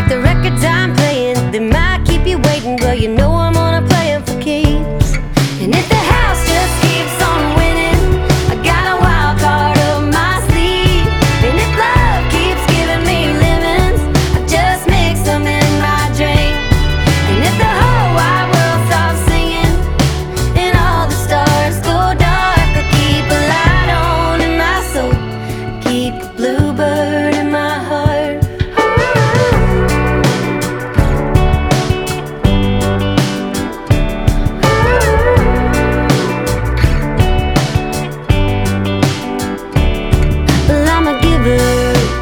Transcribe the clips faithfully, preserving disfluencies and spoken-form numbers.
like the records I'm playing. They might keep you waiting, but you know I'm gonna play 'em for keeps. And if the house just keeps on winning, I got a wild card up my sleeve. And if love keeps giving me lemons, I just mix them in my drink. And if the whole wide world stops singing and all the stars go dark, I keep a light on in my soul, keep a bluebird in my heart. Well, I'm a giver,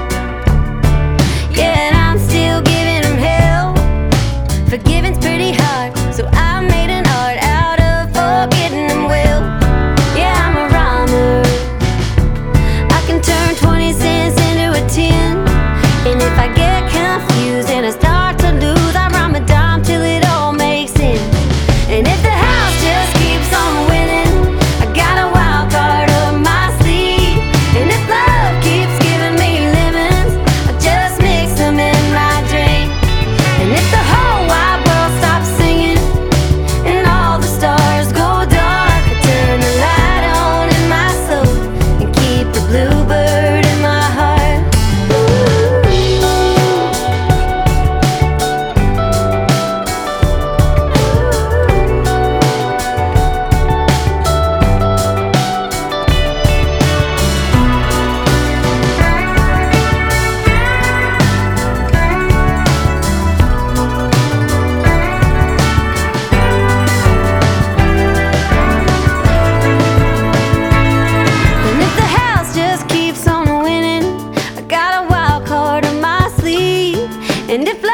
yeah, and I'm still giving 'em hell. Forgiving's pretty hard, so I made an art out of forgetting them well. Yeah, I'm a rhymer, I can turn twenty cents into a ten. And if I get confused and I start to lose, I rhyme a dime till it all makes sense. And if the house just keeps on winning, I got a wild card up my sleeve. And if love keeps giving me lemons, I just mix them in my drink. And if the whole wide world stops singing and all the stars go dark, I turn the light on in my soul and keep the bluebird in my heart. And if the house just keeps on winning, I got a wild card on my sleeve. And if